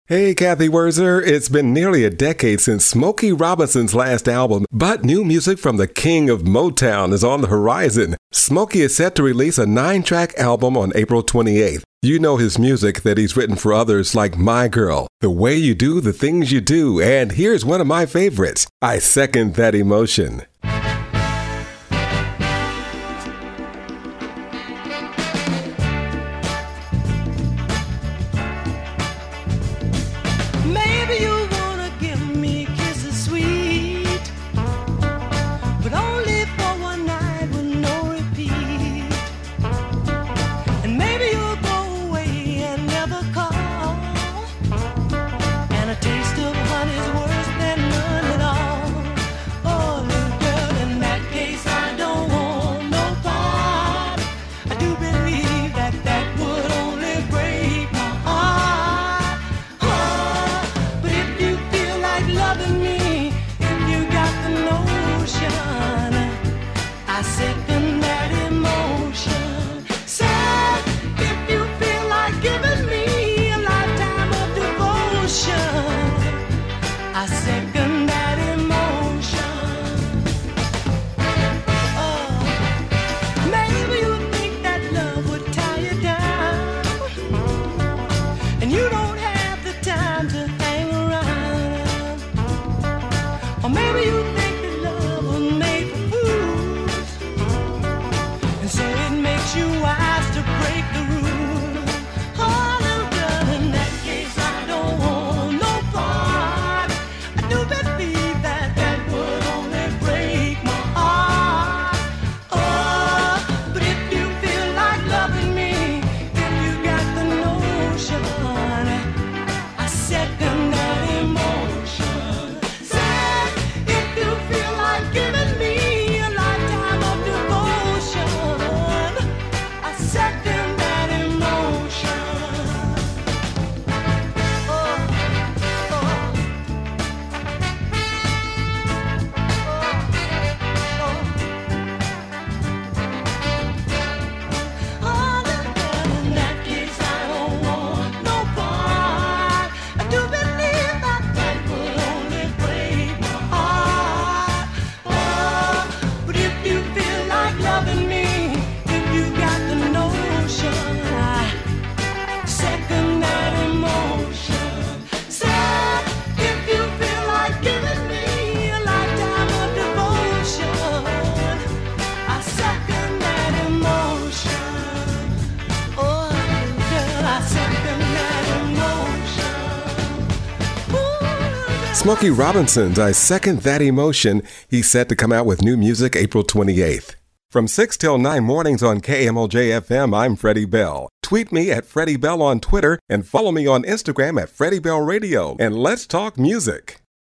Hey, Kathy Wurzer. It's been nearly a decade since Smokey Robinson's last album, but new music from the king of Motown is on the horizon. Smokey is set to release a 9-track album on April 28th. You know his music that he's written for others like My Girl, The Way You Do the Things You Do, and here's one of my favorites, I Second That Emotion. Smokey Robinson's I Second That Emotion. He's set to come out with new music April 28th. From 6 till 9 mornings on KMOJ-FM, I'm Freddie Bell. Tweet me at Freddie Bell on Twitter and follow me on Instagram at Freddie Bell Radio. And let's talk music.